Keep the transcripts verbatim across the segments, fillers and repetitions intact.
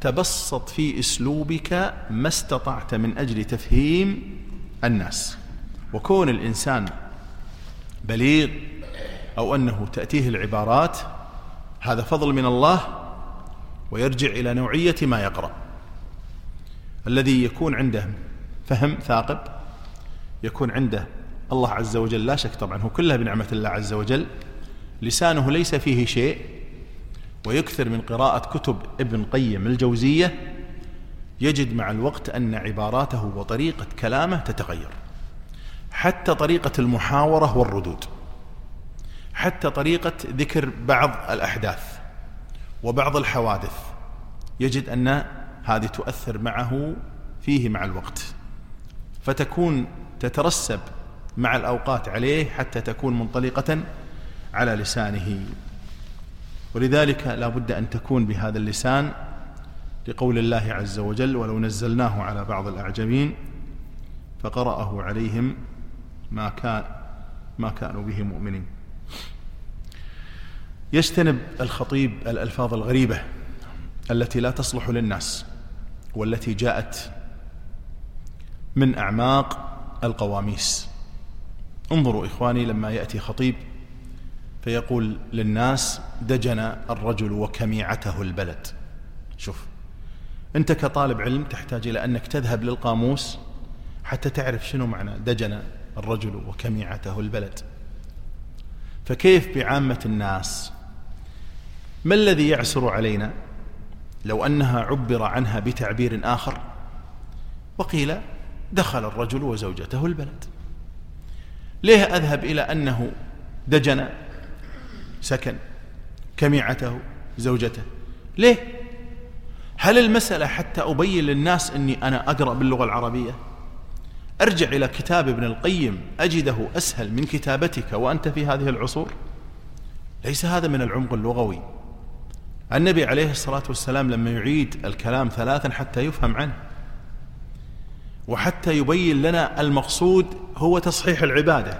تبسط في أسلوبك ما استطعت من أجل تفهيم الناس. وكون الإنسان بليغ أو أنه تأتيه العبارات هذا فضل من الله، ويرجع إلى نوعية ما يقرأ. الذي يكون عنده فهم ثاقب، يكون عنده الله عز وجل، لا شك طبعا هو كلها بنعمة الله عز وجل، لسانه ليس فيه شيء، ويكثر من قراءة كتب ابن قيم الجوزية، يجد مع الوقت أن عباراته وطريقة كلامه تتغير، حتى طريقة المحاورة والردود، حتى طريقة ذكر بعض الأحداث وبعض الحوادث، يجد أن هذه تؤثر معه فيه مع الوقت، فتكون تترسب مع الأوقات عليه حتى تكون منطلقة على لسانه. ولذلك لا بد أن تكون بهذا اللسان، لقول الله عز وجل: ولو نزلناه على بعض الأعجمين فقرأه عليهم ما كان ما كانوا به مؤمنين. يجتنب الخطيب الألفاظ الغريبة التي لا تصلح للناس، والتي جاءت من أعماق القواميس. انظروا إخواني، لما يأتي خطيب فيقول للناس: دجن الرجل وكميعته البلد. شوف، أنت كطالب علم تحتاج إلى أنك تذهب للقاموس حتى تعرف شنو معنى دجن الرجل وكميعته البلد. فكيف بعامة الناس؟ ما الذي يعسر علينا لو أنها عبر عنها بتعبير آخر وقيل دخل الرجل وزوجته البلد؟ ليه أذهب إلى أنه دجن سكن كميعته زوجته؟ ليه؟ هل المسألة حتى أبين للناس أني أنا أقرأ باللغة العربية؟ أرجع إلى كتاب ابن القيم أجده أسهل من كتابتك وأنت في هذه العصور؟ ليس هذا من العمق اللغوي. النبي عليه الصلاة والسلام لما يعيد الكلام ثلاثا حتى يفهم عنه، وحتى يبين لنا المقصود هو تصحيح العبادة،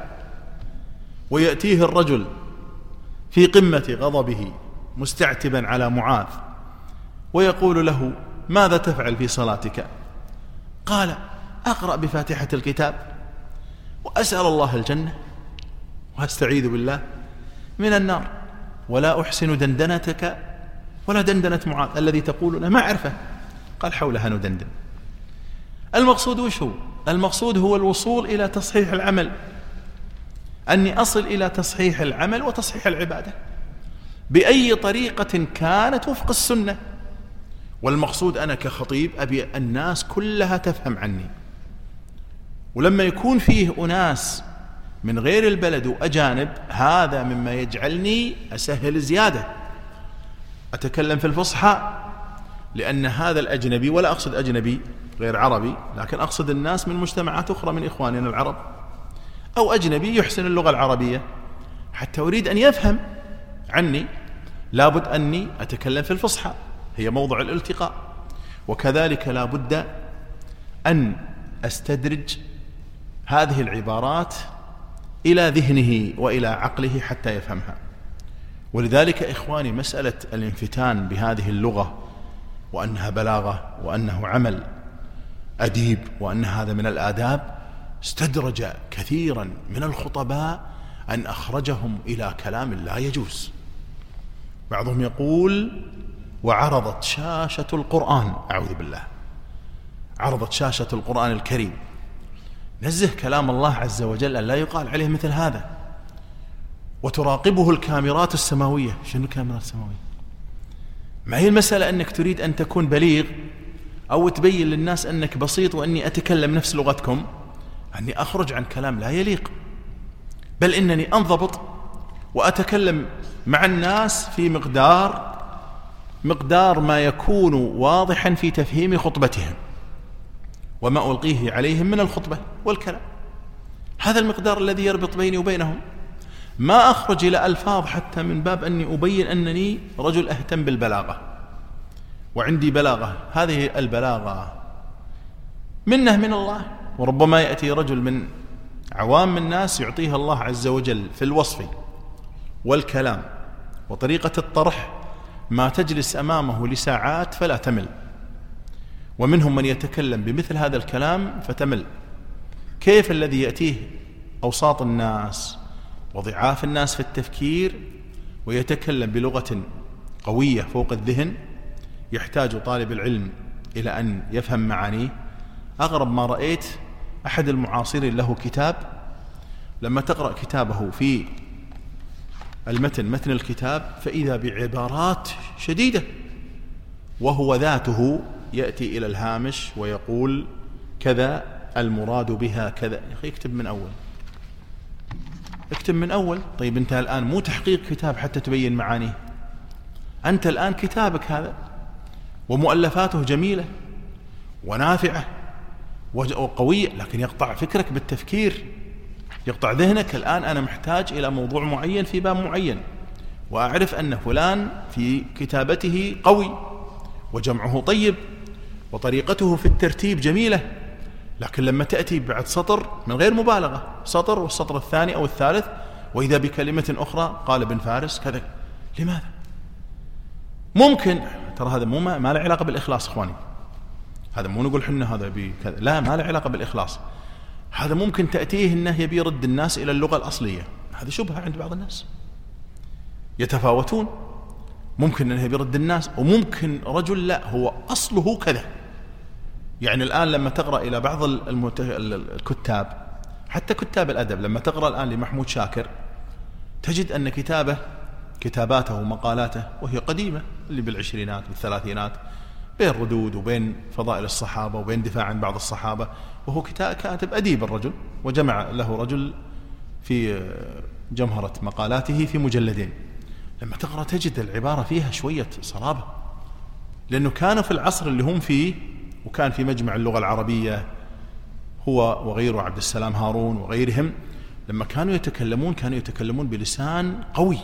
ويأتيه الرجل في قمة غضبه مستعتبا على معاذ ويقول له: ماذا تفعل في صلاتك؟ قال: أقرأ بفاتحة الكتاب وأسأل الله الجنة وأستعيذ بالله من النار، ولا أحسن دندنتك ولا دندنة معاذ الذي تقولنا ما أعرفه. قال: حولها ندندن. المقصود وش هو؟ المقصود هو الوصول إلى تصحيح العمل، أني أصل إلى تصحيح العمل وتصحيح العبادة بأي طريقة كانت وفق السنة. والمقصود أنا كخطيب أبي الناس كلها تفهم عني. ولما يكون فيه أناس من غير البلد وأجانب، هذا مما يجعلني أسهل زيادة، أتكلم في الفصحى، لأن هذا الأجنبي، ولا أقصد أجنبي غير عربي، لكن أقصد الناس من مجتمعات أخرى من إخواننا العرب، أو أجنبي يحسن اللغة العربية، حتى أريد أن يفهم عني لابد أني أتكلم في الفصحى، هي موضع الالتقاء. وكذلك لابد أن أستدرج هذه العبارات إلى ذهنه وإلى عقله حتى يفهمها. ولذلك إخواني، مسألة الانفتان بهذه اللغة وأنها بلاغة وأنه عمل أديب وأن هذا من الآداب، استدرج كثيرا من الخطباء أن أخرجهم إلى كلام لا يجوز. بعضهم يقول: وعرضت شاشة القرآن، أعوذ بالله، عرضت شاشة القرآن الكريم. نزه كلام الله عز وجل أن لا يقال عليه مثل هذا. وتراقبه الكاميرات السماوية. شنو الكاميرات السماوية؟ ما هي المسألة أنك تريد أن تكون بليغ أو تبين للناس أنك بسيط وأني أتكلم نفس لغتكم، أني أخرج عن كلام لا يليق، بل إنني أنضبط وأتكلم مع الناس في مقدار مقدار ما يكون واضحا في تفهيم خطبتهم وما ألقيه عليهم من الخطبة والكلام. هذا المقدار الذي يربط بيني وبينهم. ما أخرج إلى ألفاظ حتى من باب أني أبين أنني رجل أهتم بالبلاغة وعندي بلاغة. هذه البلاغة منه من الله، وربما يأتي رجل من عوام الناس يعطيها الله عز وجل في الوصف والكلام وطريقة الطرح ما تجلس أمامه لساعات فلا تمل، ومنهم من يتكلم بمثل هذا الكلام فتمل. كيف الذي يأتيه أوساط الناس وضعاف الناس في التفكير ويتكلم بلغة قوية فوق الذهن يحتاج طالب العلم إلى أن يفهم معانيه؟ أغرب ما رأيت أحد المعاصرين له كتاب، لما تقرأ كتابه في المتن متن الكتاب فإذا بعبارات شديدة، وهو ذاته يأتي إلى الهامش ويقول كذا المراد بها كذا. يا أخي اكتب من أول، اكتب من أول. طيب أنت الآن مو تحقيق كتاب حتى تبين معانيه، أنت الآن كتابك هذا ومؤلفاته جميلة ونافعة وقوية، لكن يقطع فكرك بالتفكير، يقطع ذهنك. الآن أنا محتاج إلى موضوع معين في باب معين، وأعرف أن فلان في كتابته قوي وجمعه طيب وطريقته في الترتيب جميلة، لكن لما تأتي بعد سطر من غير مبالغة، سطر والسطر الثاني أو الثالث وإذا بكلمة أخرى قال ابن فارس كذا، لماذا؟ ممكن ترى هذا مو ما له علاقة بالإخلاص إخواني، هذا مو نقول حنا هذا بكذا، لا، ما له علاقة بالإخلاص. هذا ممكن تأتيه أنه يبي يرد الناس إلى اللغة الأصلية، هذا شبهة عند بعض الناس، يتفاوتون. ممكن أنه يبي يرد الناس، وممكن رجل لا هو أصله كذا. يعني الآن لما تقرأ إلى بعض المت... الكتاب، حتى كتاب الأدب، لما تقرأ الآن لمحمود شاكر تجد أن كتابه كتاباته ومقالاته وهي قديمة، اللي بالعشرينات بالثلاثينات، بين ردود وبين فضائل الصحابة وبين دفاع عن بعض الصحابة، وهو كاتب أديب الرجل، وجمع له رجل في جمهرة مقالاته في مجلدين. لما تقرأ تجد العبارة فيها شوية صلابة، لأنه كانوا في العصر اللي هم فيه، وكان في مجمع اللغة العربية هو وغيره عبد السلام هارون وغيرهم، لما كانوا يتكلمون كانوا يتكلمون بلسان قوي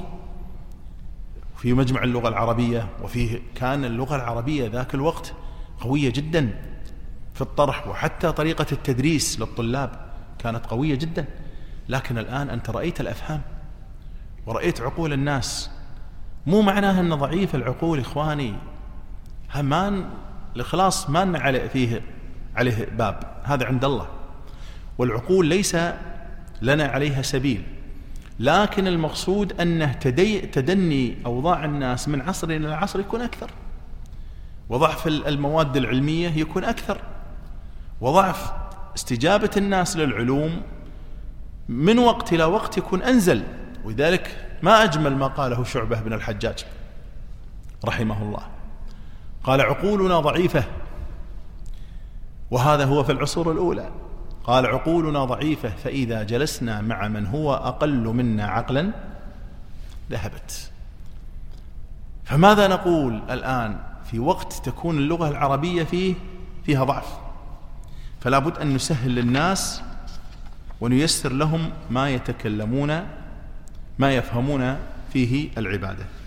في مجمع اللغة العربية، وفيه كان اللغة العربية ذاك الوقت قوية جدا في الطرح، وحتى طريقة التدريس للطلاب كانت قوية جدا. لكن الآن أنت رأيت الأفهام ورأيت عقول الناس، مو معناها أن ضعيف العقول إخواني، همان الإخلاص ما عليه فيه عليه باب، هذا عند الله، والعقول ليس لنا عليها سبيل. لكن المقصود أنه تدني أوضاع الناس من عصر إلى عصر يكون أكثر، وضعف المواد العلمية يكون أكثر، وضعف استجابة الناس للعلوم من وقت إلى وقت يكون أنزل. ولذلك ما أجمل ما قاله شعبة بن الحجاج رحمه الله، قال عقولنا ضعيفة، وهذا هو في العصور الأولى، قال عقولنا ضعيفة فإذا جلسنا مع من هو أقل منا عقلا ذهبت. فماذا نقول الآن في وقت تكون اللغة العربية فيه فيها ضعف؟ فلا بد أن نسهل للناس ونيسر لهم ما يتكلمون ما يفهمون فيه العبادة.